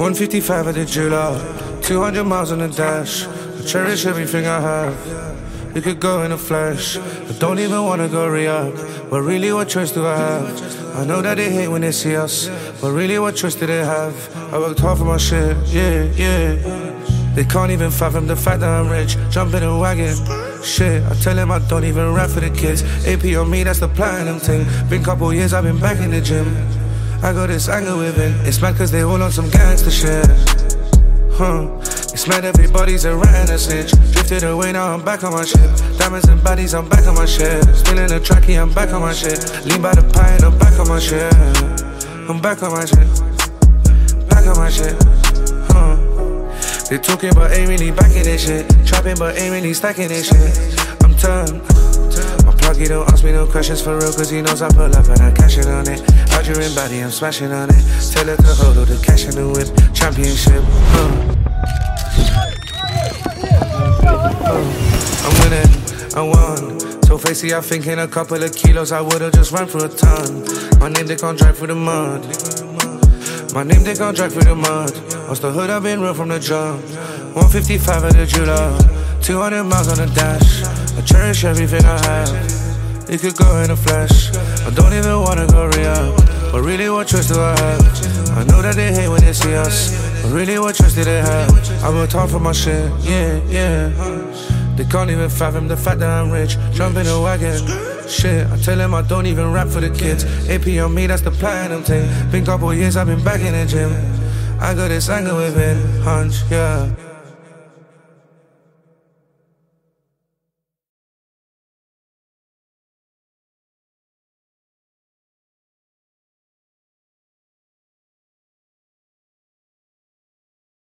155 at the jeweler, 200 miles on the dash. I cherish everything I have. You could go in a flash. I don't even wanna go re-up, but really what choice do I have? I know that they hate when they see us, but really what choice do they have? I worked hard for my shit, yeah. They can't even fathom the fact that I'm rich. Jump in a wagon, shit. I tell them I don't even rap for the kids. AP on me, that's the platinum thing. Been couple years, I've been back in the gym. I got this anger within. It's mad cause they all on some gangster shit. It's mad everybody's a rat and a snitch. Drifted away, now I'm back on my shit. Diamonds and bodies, I'm back on my shit. Still in the trackie, I'm back on my shit. Lean by the pie and I'm back on my shit. I'm back on my shit. Back on my shit. They talking but ain't really backing this shit. Trapping but ain't really stacking this shit. I'm turned. My plug, he don't ask me no questions for real, cause he knows I pull up and I'm cashing on it. Arduin body, I'm smashing on it. Tell her to hold all the cash in the whip. Championship, I'm winning, I won. So facey, I think in a couple of kilos I would've just run through a ton. My name, they can't drag through the mud. My name, they can't drag through the mud. What's the hood, I've been real from the jump. 155 at the jeweler, 200 miles on the dash. I cherish everything I have. You could go in a flash. I don't even wanna go re-up, but really what choice do I have? I know that they hate when they see us, but really what choice do they have? I worked hard for my shit, yeah. They can't even fathom the fact that I'm rich. Jump in a wagon, shit. I tell them I don't even rap for the kids. AP on me, that's the platinum thing. Been couple years, I've been back in the gym. I got this anger within, hunch, yeah.